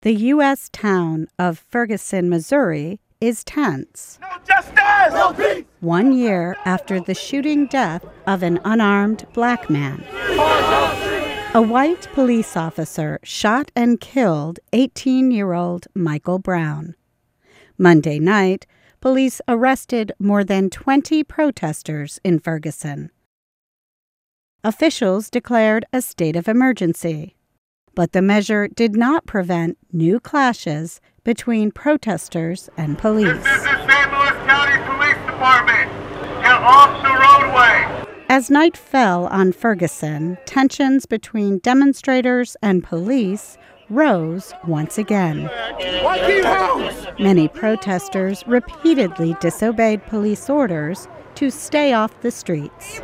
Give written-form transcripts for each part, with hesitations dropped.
The U.S. town of Ferguson, Missouri, is tense. No justice! No peace! 1 year after the shooting death of an unarmed black man. A white police officer shot and killed 18-year-old Michael Brown. Monday night, police arrested more than 20 protesters in Ferguson. Officials declared a state of emergency, but the measure did not prevent new clashes between protesters and police. This is the St. Louis County Police Department. Get off the roadway. As night fell on Ferguson, tensions between demonstrators and police rose once again. Many protesters repeatedly disobeyed police orders to stay off the streets.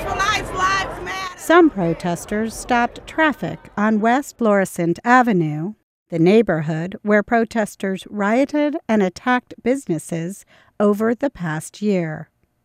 Some protesters stopped traffic on West Florissant Avenue, the neighborhood where protesters rioted and attacked businesses over the past year.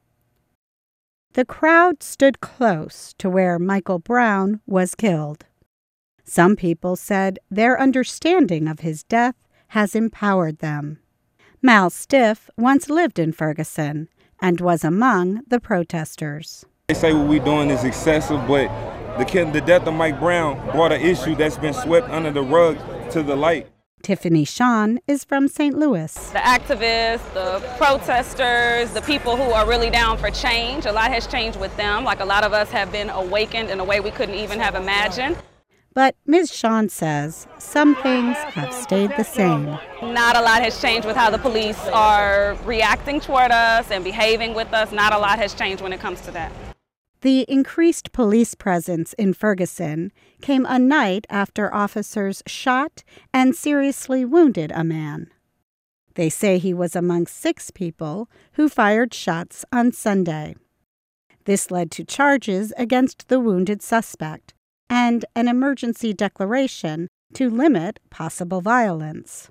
The crowd stood close to where Michael Brown was killed. Some people said their understanding of his death has empowered them. Mal Stiff once lived in Ferguson and was among the protesters. They say what we're doing is excessive, but the death of Mike Brown brought an issue that's been swept under the rug to the light. Tiffany Sean is from St. Louis. The activists, the protesters, the people who are really down for change, a lot has changed with them. Like a lot of us have been awakened in a way we couldn't even have imagined. But Ms. Sean says some things have stayed the same. Not a lot has changed with how the police are reacting toward us and behaving with us. Not a lot has changed when it comes to that. The increased police presence in Ferguson came a night after officers shot and seriously wounded a man. They say he was among 6 people who fired shots on Sunday. This led to charges against the wounded suspect and an emergency declaration to limit possible violence.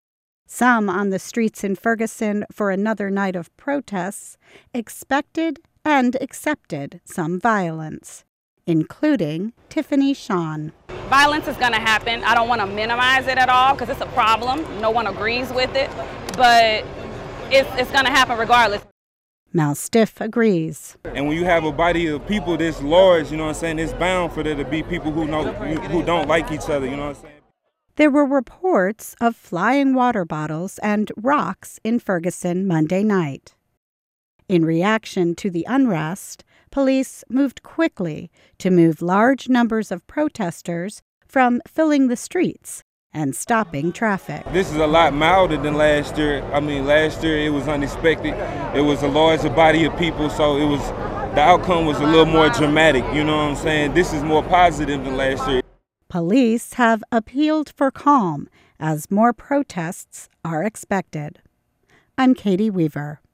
Some on the streets in Ferguson for another night of protests expected and accepted some violence, including Tiffany Sean. Violence is going to happen. I don't want to minimize it at all because it's a problem. No one agrees with it, but it's going to happen regardless. Mal Stiff agrees. And when you have a body of people this large, you know what I'm saying, it's bound for there to be people who don't like each other, you know what I'm saying? There were reports of flying water bottles and rocks in Ferguson Monday night. In reaction to the unrest, police moved quickly to move large numbers of protesters from filling the streets and stopping traffic. This is a lot milder than last year. I mean, last year it was unexpected. It was a larger body of people, so the outcome was a little more dramatic, you know what I'm saying? This is more positive than last year. Police have appealed for calm as more protests are expected. I'm Katie Weaver.